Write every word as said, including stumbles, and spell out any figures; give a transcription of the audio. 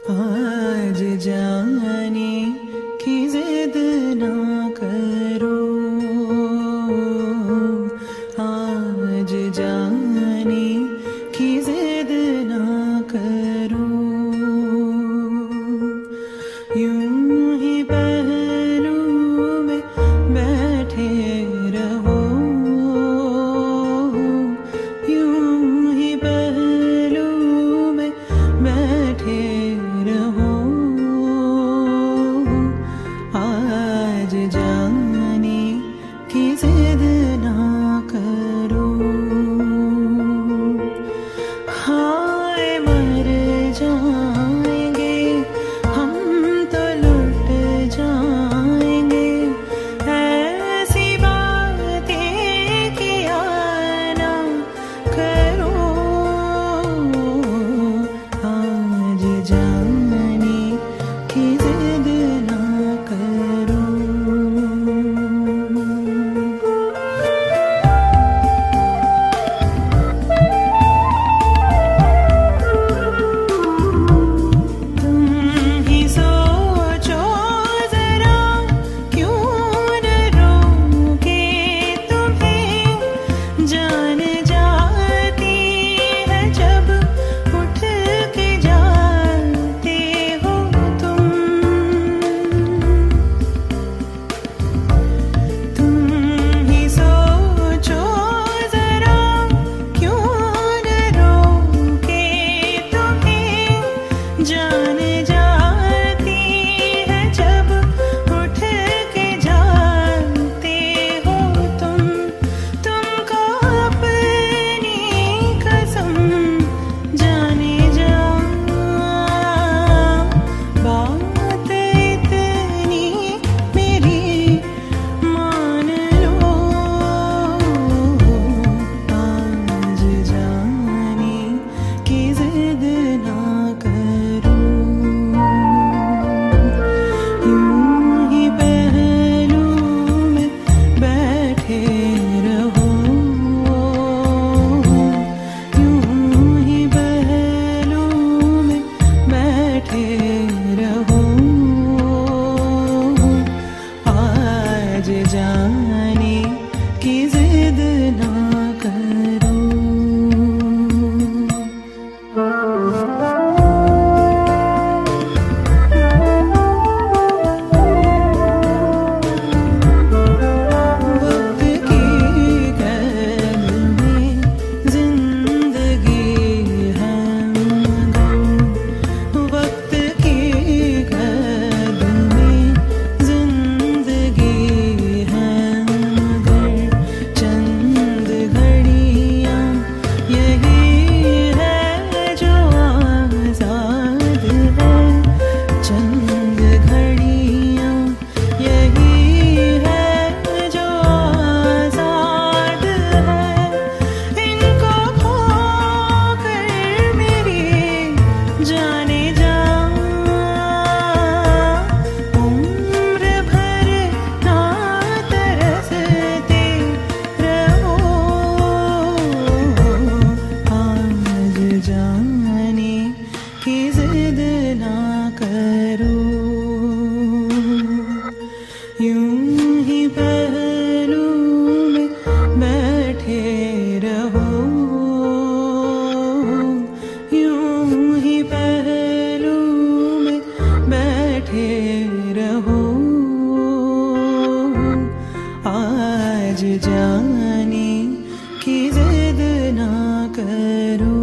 आज जाने की जिद ना करो, आज जाने की जिद ना करो। यूं ही पहलू में बैठे रहो, यूं ही पहलू में बैठे रहो। आज जाने की जिद ना करो। हाय मर जाएंगे हम तो लुट जाएंगे, ऐसी बातें किया ना करो। आज जाने की जिद ना करो। जाने की जिद ना करो। वक्त की कैद में जिंदगी है मगर, वक्त की कैद में जिंदगी जाने की जिद ना करो। यूं ही पहलू में बैठे रहो, यूं ही पहलू में बैठे रहो। आज जाने की जिद ना करो।